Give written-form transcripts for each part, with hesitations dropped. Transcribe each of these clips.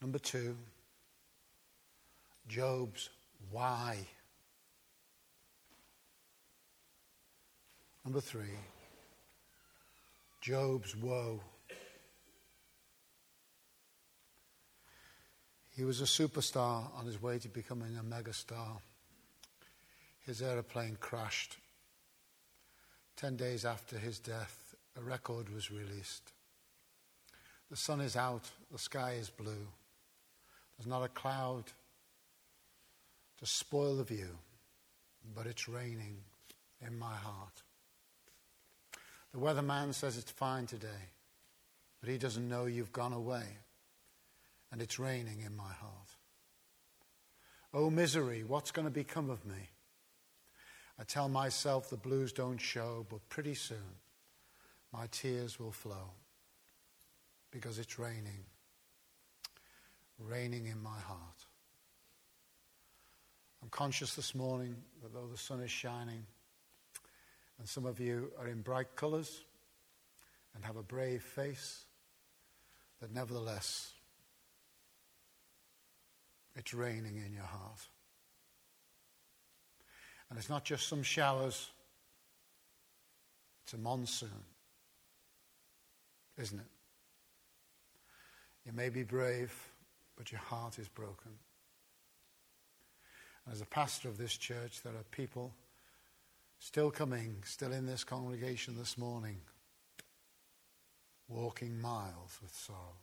Number 2, Job's why. Number 3, Job's woe. He was a superstar on his way to becoming a megastar. His aeroplane crashed. 10 days after his death, a record was released. The sun is out, the sky is blue. There's not a cloud to spoil the view, but it's raining in my heart. The weatherman says it's fine today, but he doesn't know you've gone away, and it's raining in my heart. Oh, misery, what's going to become of me? I tell myself the blues don't show, but pretty soon my tears will flow because it's raining in my heart. I'm conscious this morning that though the sun is shining, and some of you are in bright colours and have a brave face, that nevertheless, it's raining in your heart. And it's not just some showers, it's a monsoon, isn't it? You may be brave, but your heart is broken. As a pastor of this church, there are people still coming, still in this congregation this morning, walking miles with sorrow.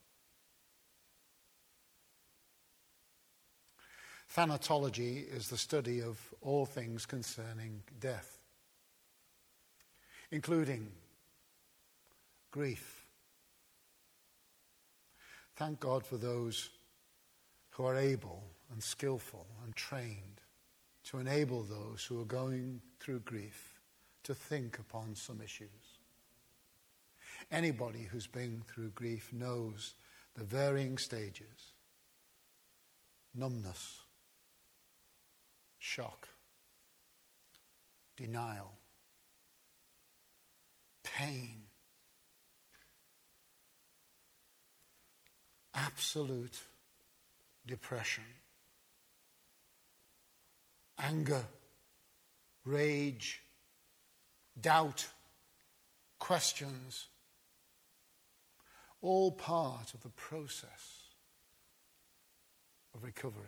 Thanatology is the study of all things concerning death, including grief. Thank God for those who are able and skillful and trained to enable those who are going through grief to think upon some issues. Anybody who's been through grief knows the varying stages: numbness, shock, denial, pain, absolute depression, anger, rage, doubt, questions, all part of the process of recovery.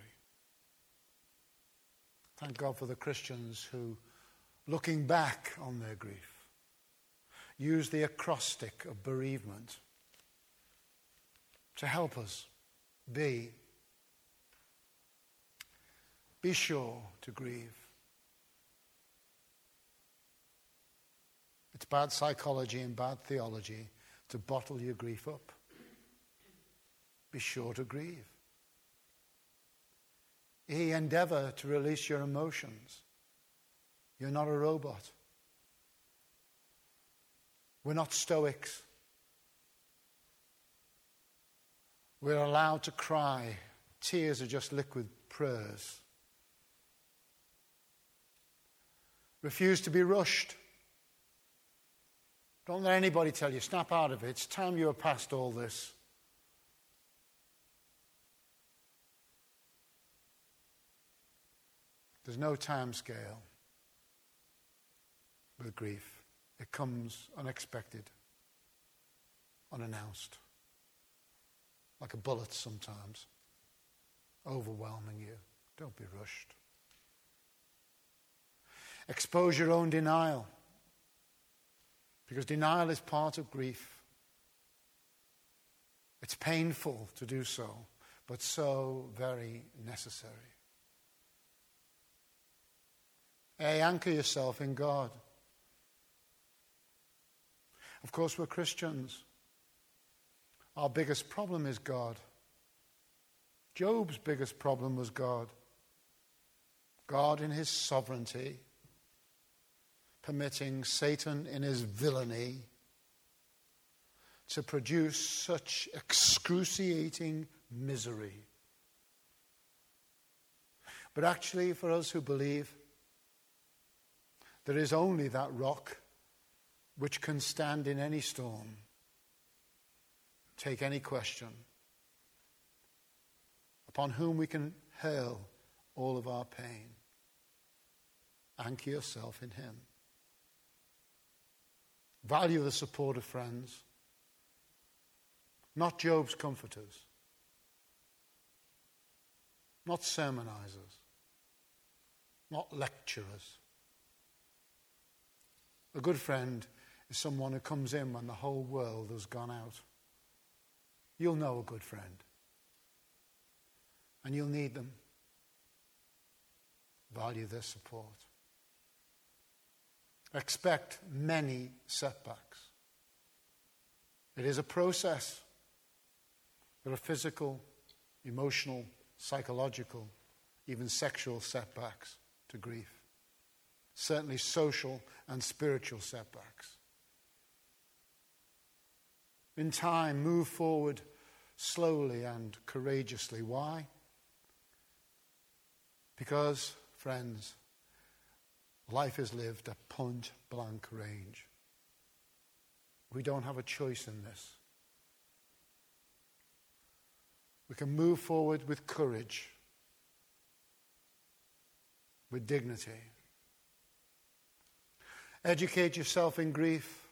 Thank God for the Christians who, looking back on their grief, use the acrostic of bereavement to help us be sure to grieve. It's bad psychology and bad theology to bottle your grief up. Be sure to grieve. Endeavor to release your emotions. You're not a robot. We're not stoics. We're allowed to cry. Tears are just liquid prayers. Refuse to be rushed. Don't let anybody tell you, snap out of it. It's time you are past all this. There's no time scale with grief. It comes unexpected, unannounced, like a bullet sometimes, overwhelming you. Don't be rushed. Expose your own denial, because denial is part of grief. It's painful to do so, but so very necessary. Anchor yourself in God. Of course, we're Christians. Our biggest problem is God. Job's biggest problem was God. God in his sovereignty, permitting Satan in his villainy to produce such excruciating misery. But actually, for us who believe, there is only that rock which can stand in any storm, take any question, upon whom we can hurl all of our pain. Anchor yourself in him. Value the support of friends, not Job's comforters, not sermonizers, not lecturers. A good friend is someone who comes in when the whole world has gone out. You'll know a good friend, and you'll need them. Value their support. Expect many setbacks. It is a process. There are physical, emotional, psychological, even sexual setbacks to grief. Certainly social and spiritual setbacks. In time, move forward slowly and courageously. Why? Because, friends, life is lived at point-blank range. We don't have a choice in this. We can move forward with courage, with dignity. Educate yourself in grief.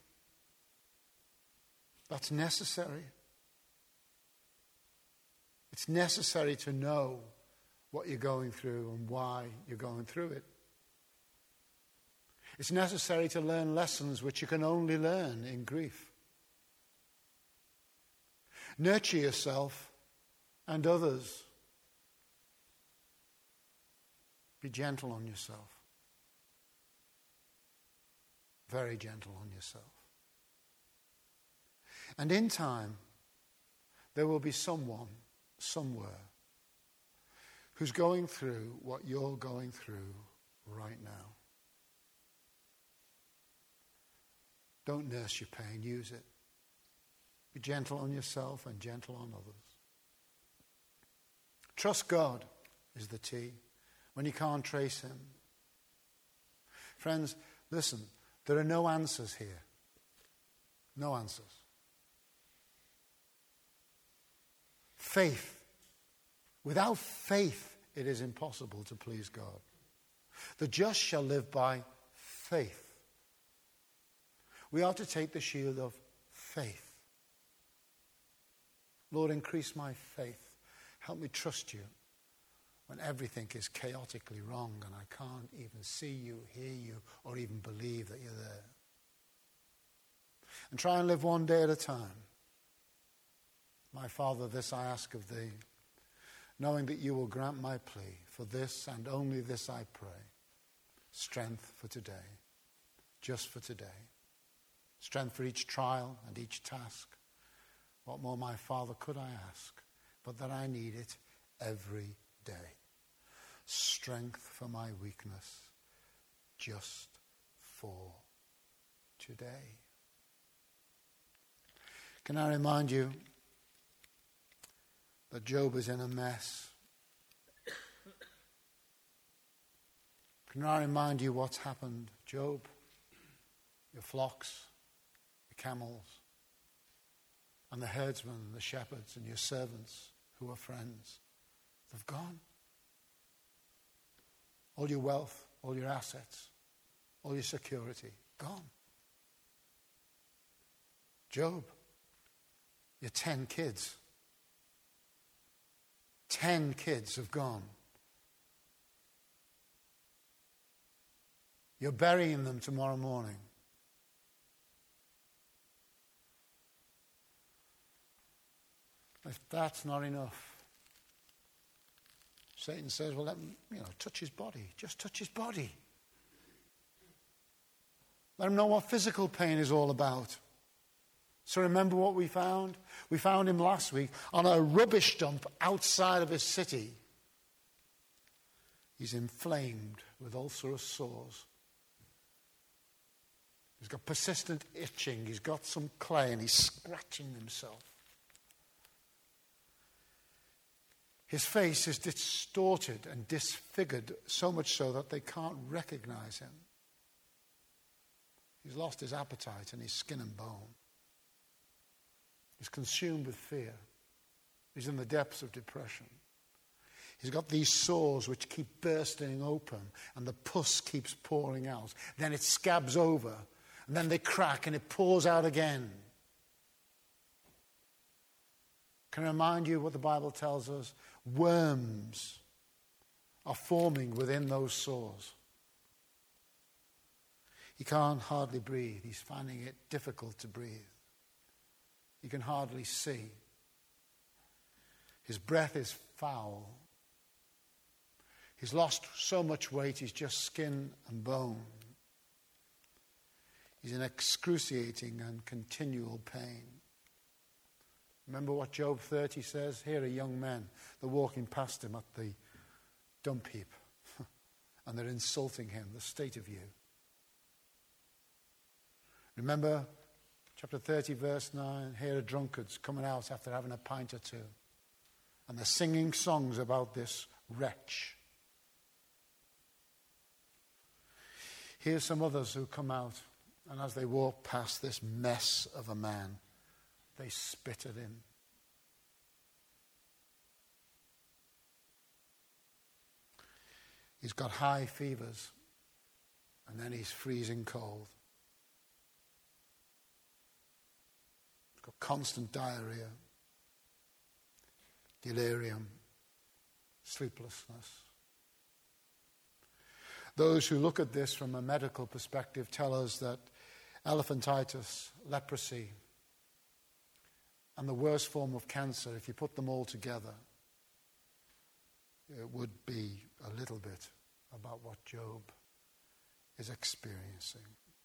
That's necessary. It's necessary to know what you're going through and why you're going through it. It's necessary to learn lessons which you can only learn in grief. Nurture yourself and others. Be gentle on yourself. Very gentle on yourself. And in time, there will be someone, somewhere, who's going through what you're going through right now. Don't nurse your pain, use it. Be gentle on yourself and gentle on others. Trust God is the T when you can't trace him. Friends, listen, there are no answers here. No answers. Faith. Without faith, it is impossible to please God. The just shall live by faith. We are to take the shield of faith. Lord, increase my faith. Help me trust you when everything is chaotically wrong and I can't even see you, hear you, or even believe that you're there. And try and live one day at a time. My Father, this I ask of thee, knowing that you will grant my plea. For this and only this I pray. Strength for today. Just for today. Strength for each trial and each task. What more, my Father, could I ask, but that I need it every day. Strength for my weakness, just for today. Can I remind you that Job is in a mess? Can I remind you what's happened, Job? Your flocks, your camels, and the herdsmen and the shepherds and your servants who are friends, they've gone. All your wealth, all your assets, all your security, gone. Job, your 10 kids. 10 kids have gone. You're burying them tomorrow morning. If that's not enough, Satan says, well, let him, touch his body. Just touch his body. Let him know what physical pain is all about. So remember what we found? We found him last week on a rubbish dump outside of his city. He's inflamed with ulcerous sores. He's got persistent itching. He's got some clay and he's scratching himself. His face is distorted and disfigured, so much so that they can't recognize him. He's lost his appetite and his skin and bone. He's consumed with fear. He's in the depths of depression. He's got these sores which keep bursting open and the pus keeps pouring out. Then it scabs over and then they crack and it pours out again. Can I remind you what the Bible tells us? Worms are forming within those sores. He can't hardly breathe. He's finding it difficult to breathe. He can hardly see. His breath is foul. He's lost so much weight, he's just skin and bone. He's in excruciating and continual pain. Remember what Job 30 says? Here are young men. They're walking past him at the dump heap. And they're insulting him. The state of you. Remember chapter 30, verse 9? Here are drunkards coming out after having a pint or two. And they're singing songs about this wretch. Here's some others who come out. And as they walk past this mess of a man, they spit at him. He's got high fevers, and then he's freezing cold. He's got constant diarrhea, delirium, sleeplessness. Those who look at this from a medical perspective tell us that elephantitis, leprosy, and the worst form of cancer, if you put them all together, it would be a little bit about what Job is experiencing.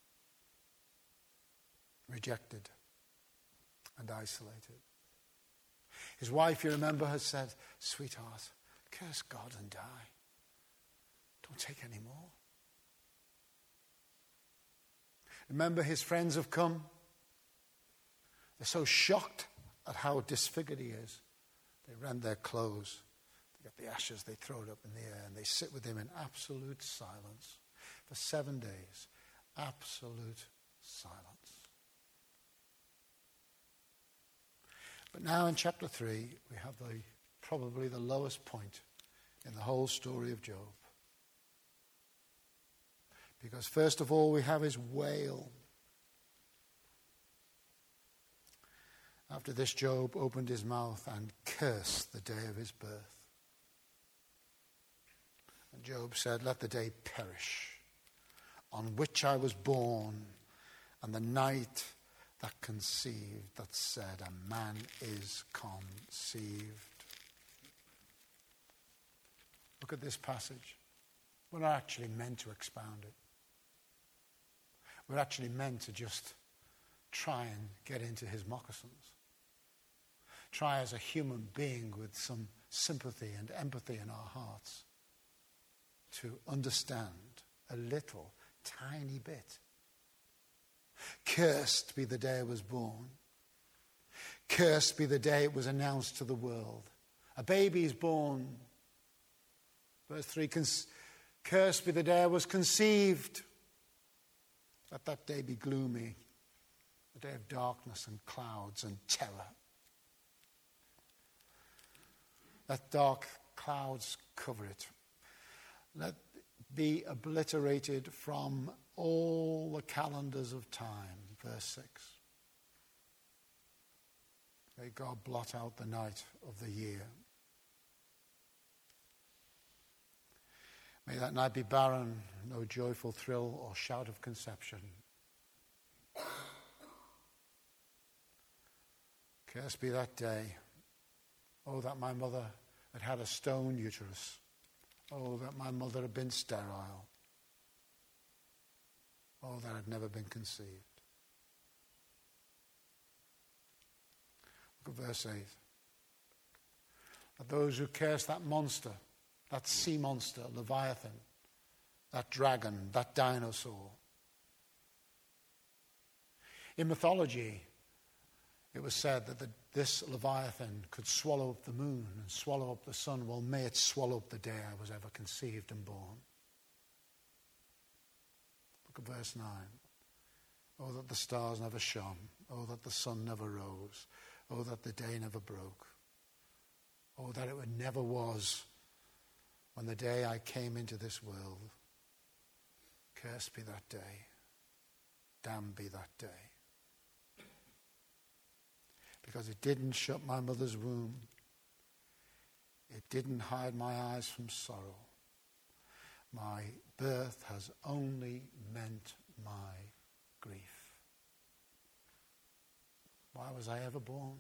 Rejected and isolated. His wife, you remember, has said, "Sweetheart, curse God and die. Don't take any more." Remember, his friends have come. They're so shocked at how disfigured he is. They rend their clothes. They get the ashes, they throw it up in the air, and they sit with him in absolute silence. For 7 days, absolute silence. But now in chapter 3, we have probably the lowest point in the whole story of Job. Because first of all, we have his wail. After this, Job opened his mouth and cursed the day of his birth. And Job said, "Let the day perish on which I was born, and the night that conceived, that said, a man is conceived." Look at this passage. We're not actually meant to expound it. We're actually meant to just try and get into his moccasins. Try as a human being with some sympathy and empathy in our hearts to understand a little, tiny bit. Cursed be the day I was born. Cursed be the day it was announced to the world. A baby is born. Verse 3, cursed be the day I was conceived. Let that day be gloomy, a day of darkness and clouds and terror. Let dark clouds cover it. Let it be obliterated from all the calendars of time. Verse 6. May God blot out the night of the year. May that night be barren, no joyful thrill or shout of conception. Cursed be that day. Oh, that my mother had had a stone uterus. Oh, that my mother had been sterile. Oh, that had never been conceived. Look at verse 8. That those who curse that monster, that sea monster, Leviathan, that dragon, that dinosaur. In mythology, it was said that this Leviathan could swallow up the moon and swallow up the sun. Well, may it swallow up the day I was ever conceived and born. Look at verse 9. Oh, that the stars never shone. Oh, that the sun never rose. Oh, that the day never broke. Oh, that it never was when the day I came into this world. Cursed be that day. Damned be that day. Because it didn't shut my mother's womb. It didn't hide my eyes from sorrow. My birth has only meant my grief. Why was I ever born?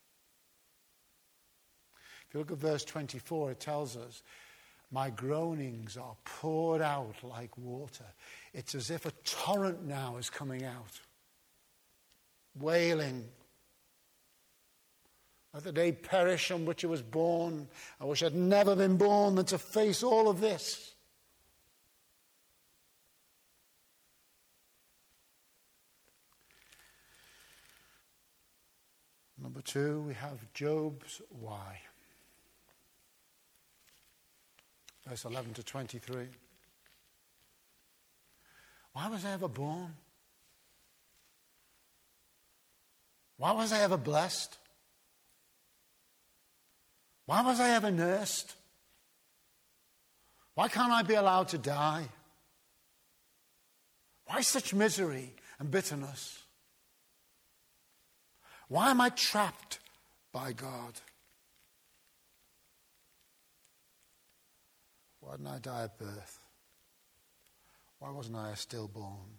If you look at verse 24, it tells us, my groanings are poured out like water. It's as if a torrent now is coming out. Wailing. Let the day perish on which I was born. I wish I'd never been born than to face all of this. Number 2, we have Job's why. Verse 11 to 23. Why was I ever born? Why was I ever blessed? Why was I ever nursed? Why can't I be allowed to die? Why such misery and bitterness? Why am I trapped by God? Why didn't I die at birth? Why wasn't I a stillborn?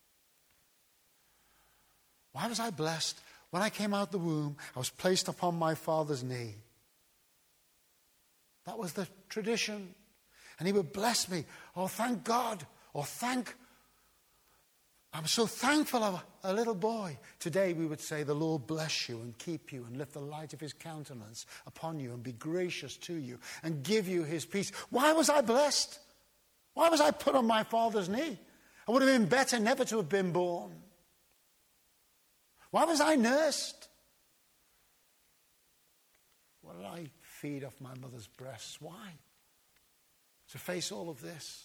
Why was I blessed? When I came out the womb, I was placed upon my father's knee. That was the tradition. And he would bless me. Oh, thank God. I'm so thankful of a little boy. Today we would say, the Lord bless you and keep you and lift the light of his countenance upon you and be gracious to you and give you his peace. Why was I blessed? Why was I put on my father's knee? I would have been better never to have been born. Why was I nursed? Why did I feed off my mother's breasts? Why? To face all of this.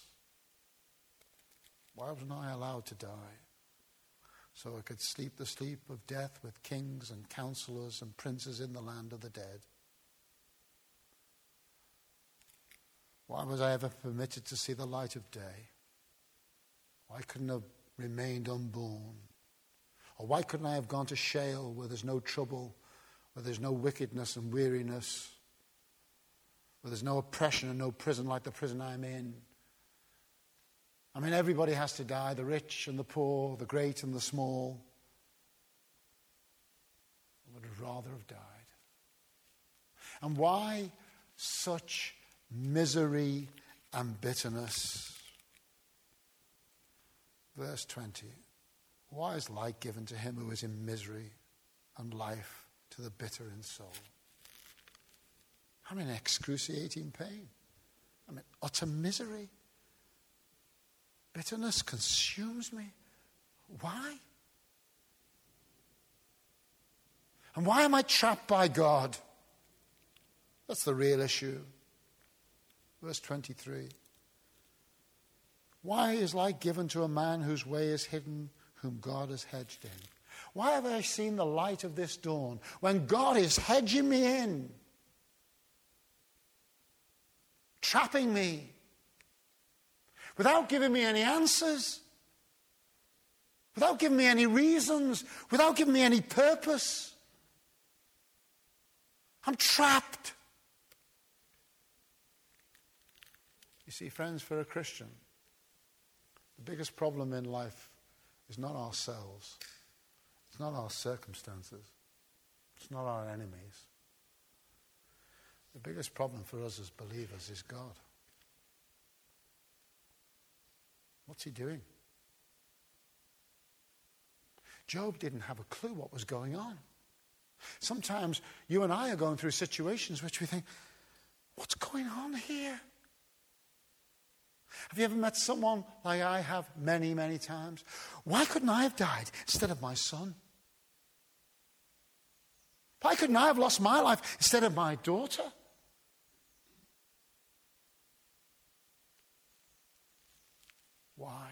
Why wasn't I allowed to die? So I could sleep the sleep of death with kings and counselors and princes in the land of the dead. Why was I ever permitted to see the light of day? Why couldn't I have remained unborn? Or why couldn't I have gone to Sheol where there's no trouble, where there's no wickedness and weariness, where there's no oppression and no prison like the prison I'm in? I mean, everybody has to die, the rich and the poor, the great and the small. I would rather have died. And why such misery and bitterness? Verse 20. Why is light given to him who is in misery, and life to the bitter in soul? I'm in excruciating pain. I'm in utter misery. Bitterness consumes me. Why? And why am I trapped by God? That's the real issue. Verse 23. Why is light given to a man whose way is hidden, whom God has hedged in? Why have I seen the light of this dawn when God is hedging me in, trapping me, without giving me any answers, without giving me any reasons, without giving me any purpose? I'm trapped. You see, friends, for a Christian, the biggest problem in life is not ourselves. It's not our circumstances. It's not our enemies. The biggest problem for us as believers is God. What's he doing? Job didn't have a clue what was going on. Sometimes you and I are going through situations which we think, what's going on here? Have you ever met someone like I have many, many times? Why couldn't I have died instead of my son? Why couldn't I have lost my life instead of my daughter? Why?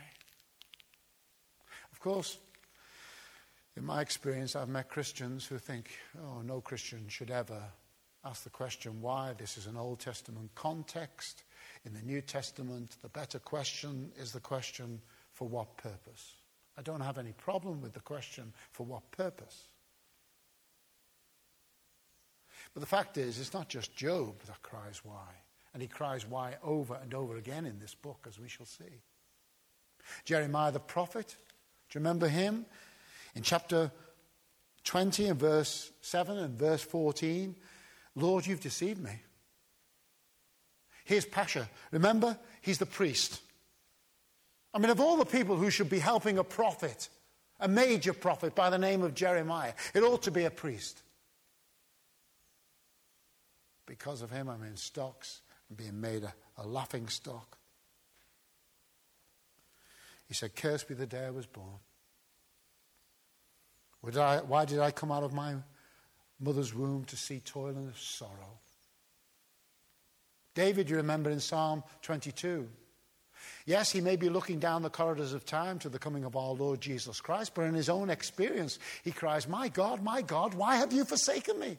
Of course, in my experience, I've met Christians who think, oh, no Christian should ever ask the question why. This is an Old Testament context. In the New Testament, the better question is the question, for what purpose? I don't have any problem with the question, for what purpose? But the fact is, it's not just Job that cries why. And he cries why over and over again in this book, as we shall see. Jeremiah the prophet, do you remember him? In chapter 20 and verse 7 and verse 14, Lord, you've deceived me. Here's Pasha. Remember, he's the priest. I mean, of all the people who should be helping a prophet, a major prophet by the name of Jeremiah, it ought to be a priest. Because of him, I'm in stocks and being made a laughing stock. He said, cursed be the day I was born. Why did I come out of my mother's womb to see toil and sorrow? David, you remember in Psalm 22. Yes, he may be looking down the corridors of time to the coming of our Lord Jesus Christ, but in his own experience, he cries, my God, why have you forsaken me?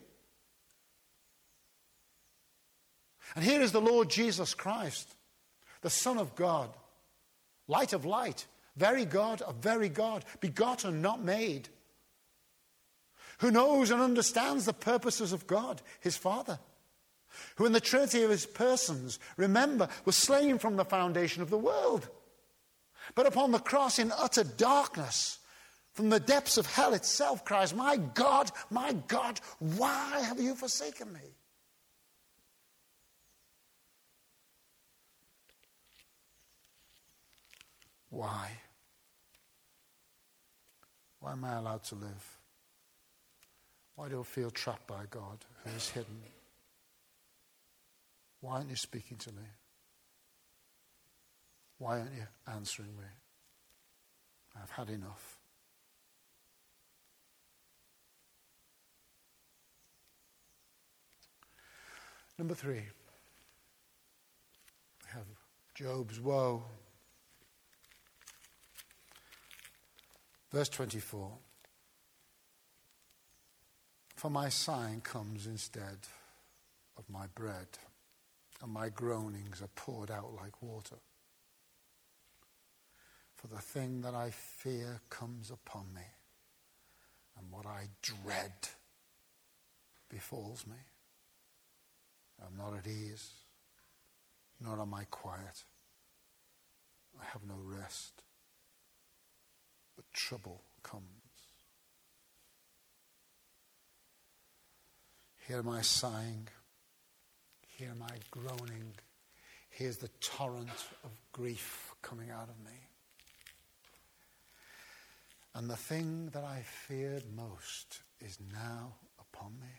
And here is the Lord Jesus Christ, the Son of God, light of light, very God of very God, begotten, not made, who knows and understands the purposes of God, his Father, who in the Trinity of his persons, remember, was slain from the foundation of the world. But upon the cross in utter darkness, from the depths of hell itself, cries, my God, why have you forsaken me? Why? Why am I allowed to live? Why do I feel trapped by God who is hidden? Why aren't you speaking to me? Why aren't you answering me? I've had enough. Number 3. We have Job's woe. Verse 24. For my sighing comes instead of my bread, and my groanings are poured out like water. For the thing that I fear comes upon me, and what I dread befalls me. I'm not at ease, nor am I quiet. I have no rest, but trouble comes. Hear my sighing, hear my groaning, here's the torrent of grief coming out of me. And the thing that I feared most is now upon me.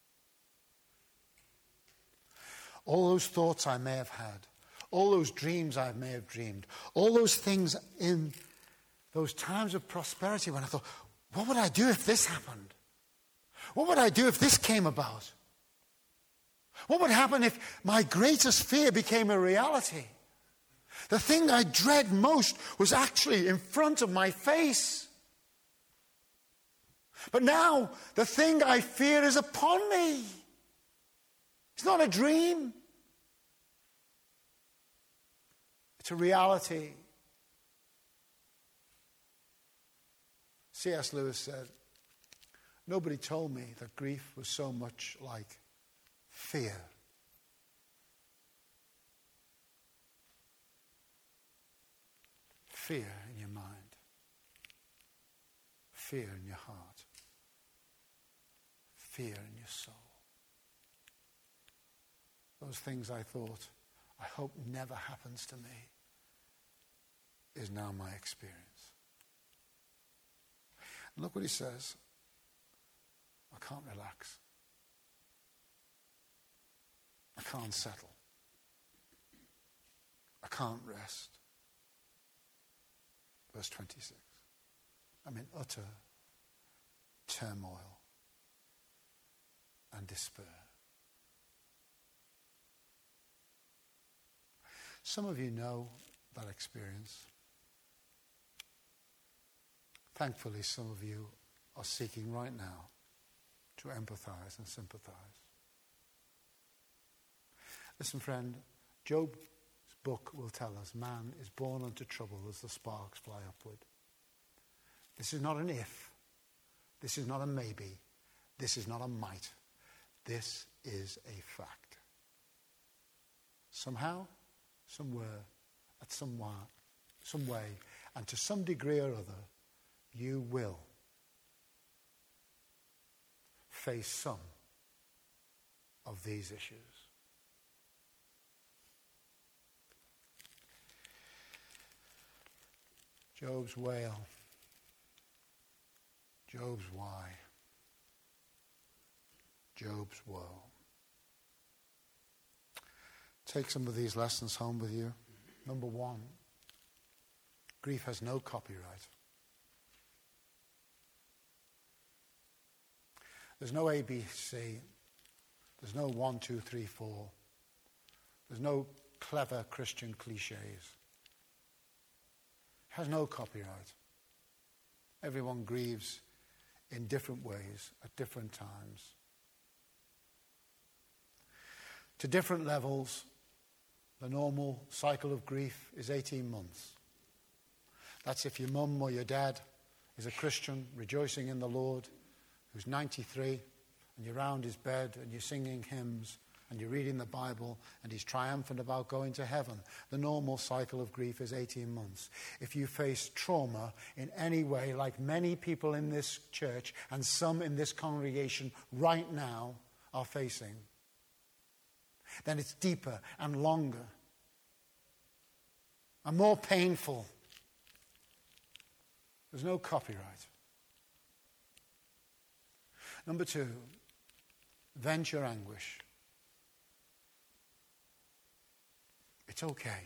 All those thoughts I may have had, all those dreams I may have dreamed, all those things in those times of prosperity when I thought, what would I do if this happened? What would I do if this came about? What would happen if my greatest fear became a reality? The thing I dread most was actually in front of my face. But now, the thing I fear is upon me. It's not a dream. It's a reality. C.S. Lewis said, nobody told me that grief was so much like fear. Fear in your mind. Fear in your heart. Fear in your soul. Those things I thought, I hope never happens to me, is now my experience. And look what he says. I can't relax. I can't settle. I can't rest. Verse 26. I'm in utter turmoil and despair. Some of you know that experience. Thankfully, some of you are seeking right now to empathize and sympathize. Listen, friend, Job book will tell us man is born unto trouble as the sparks fly upward. This is not an if. This is not a maybe. This is not a might. This is a fact. Somehow, somewhere, at some way, and to some degree or other, you will face some of these issues. Job's wail. Job's why. Job's woe. Take some of these lessons home with you. Number one, grief has no copyright. There's no ABC. There's no 1, 2, 3, 4. There's no clever Christian cliches. It has no copyright. Everyone grieves in different ways at different times. To different levels, the normal cycle of grief is 18 months. That's if your mum or your dad is a Christian, rejoicing in the Lord, who's 93, and you're round his bed and you're singing hymns and you're reading the Bible and he's triumphant about going to heaven. The normal cycle of grief is 18 months. If you face trauma in any way, like many people in this church and some in this congregation right now are facing, then it's deeper and longer and more painful. There's no copyright. Number two, vent your anguish. It's okay.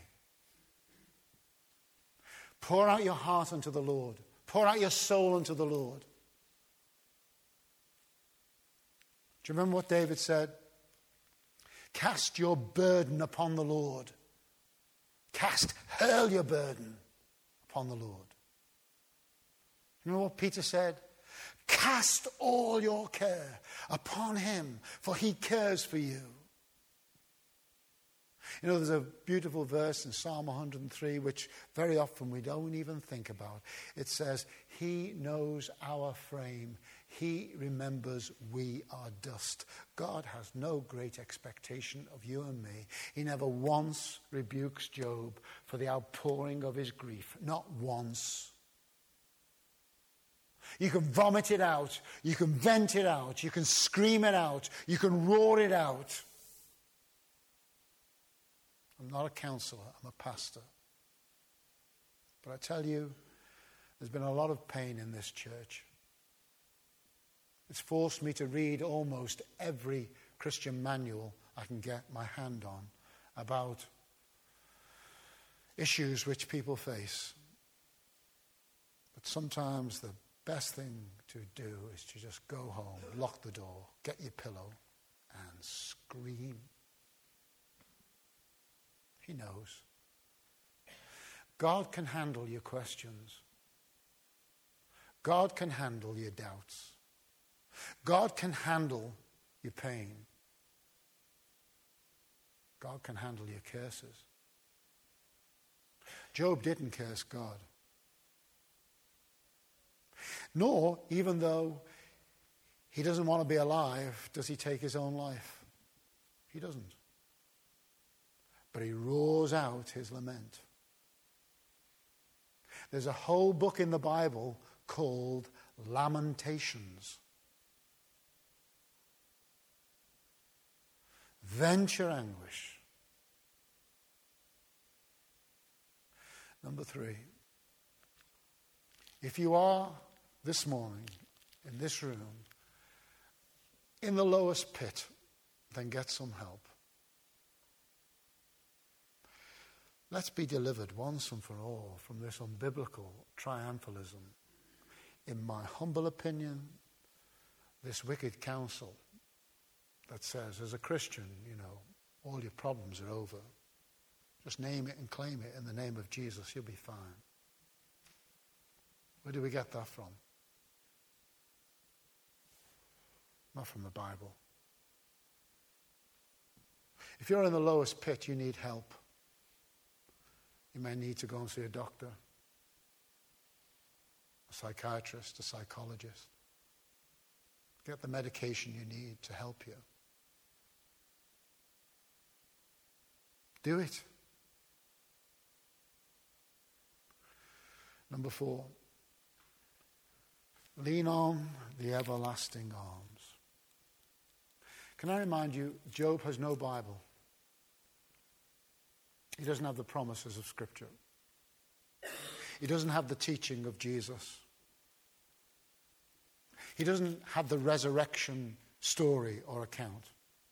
Pour out your heart unto the Lord. Pour out your soul unto the Lord. Do you remember what David said? Cast your burden upon the Lord. Hurl your burden upon the Lord. You know what Peter said? Cast all your care upon him, for he cares for you. You know, there's a beautiful verse in Psalm 103, which very often we don't even think about. It says, he knows our frame. He remembers we are dust. God has no great expectation of you and me. He never once rebukes Job for the outpouring of his grief. Not once. You can vomit it out. You can vent it out. You can scream it out. You can roar it out. I'm not a counselor. I'm a pastor. But I tell you, there's been a lot of pain in this church. It's forced me to read almost every Christian manual I can get my hand on about issues which people face. But sometimes the best thing to do is to just go home, lock the door, get your pillow, and scream. He knows. God can handle your questions. God can handle your doubts. God can handle your pain. God can handle your curses. Job didn't curse God. Nor, even though he doesn't want to be alive, does he take his own life. He doesn't. But he roars out his lament. There's a whole book in the Bible called Lamentations. Vent your anguish. Number three, if you are this morning in this room in the lowest pit, then get some help. Let's be delivered once and for all from this unbiblical triumphalism. In my humble opinion, this wicked counsel that says, as a Christian, all your problems are over. Just name it and claim it in the name of Jesus, you'll be fine. Where do we get that from? Not from the Bible. If you're in the lowest pit, you need help. You may need to go and see a doctor, a psychiatrist, a psychologist. Get the medication you need to help you. Do it. Number 4, lean on the everlasting arms. Can I remind you, Job has no Bible. He doesn't have the promises of Scripture. He doesn't have the teaching of Jesus. He doesn't have the resurrection story or account.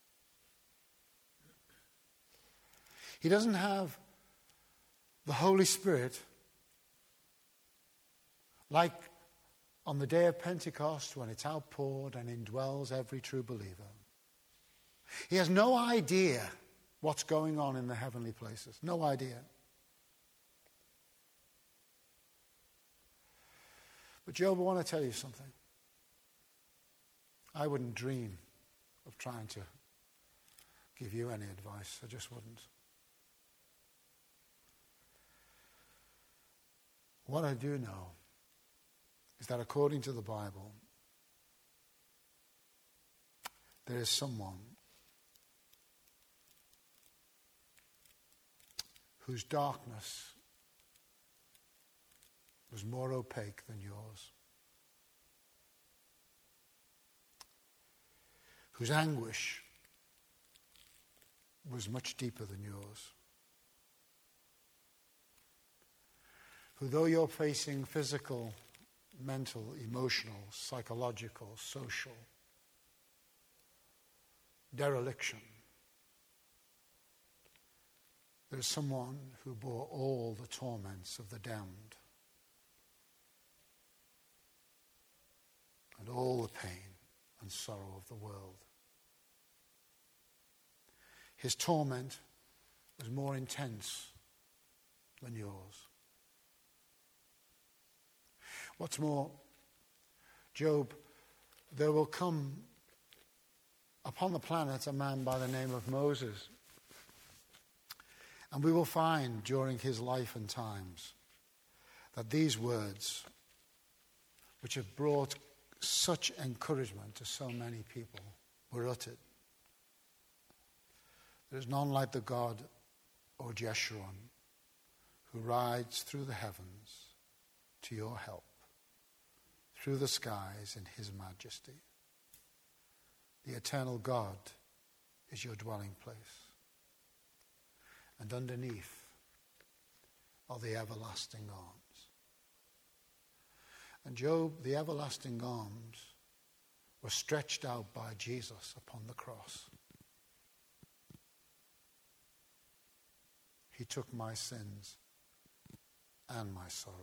He doesn't have the Holy Spirit like on the day of Pentecost when it's outpoured and indwells every true believer. He has no idea what's going on in the heavenly places. No idea. But Job, I want to tell you something. I wouldn't dream of trying to give you any advice. I just wouldn't. What I do know is that according to the Bible, there is someone whose darkness was more opaque than yours, whose anguish was much deeper than yours, who, though you're facing physical, mental, emotional, psychological, social dereliction, there's someone who bore all the torments of the damned and all the pain and sorrow of the world. His torment was more intense than yours. What's more, Job, there will come upon the planet a man by the name of Moses. And we will find during his life and times that these words, which have brought such encouragement to so many people, were uttered. There is none like the God, O Jeshurun, who rides through the heavens to your help, through the skies in his majesty. The eternal God is your dwelling place. And underneath are the everlasting arms. And Job, the everlasting arms were stretched out by Jesus upon the cross. He took my sins and my sorrows.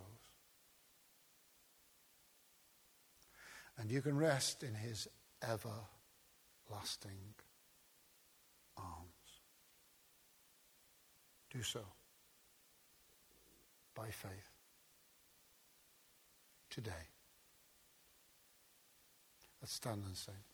And you can rest in his everlasting arms. Do so by faith today. Let's stand and sing.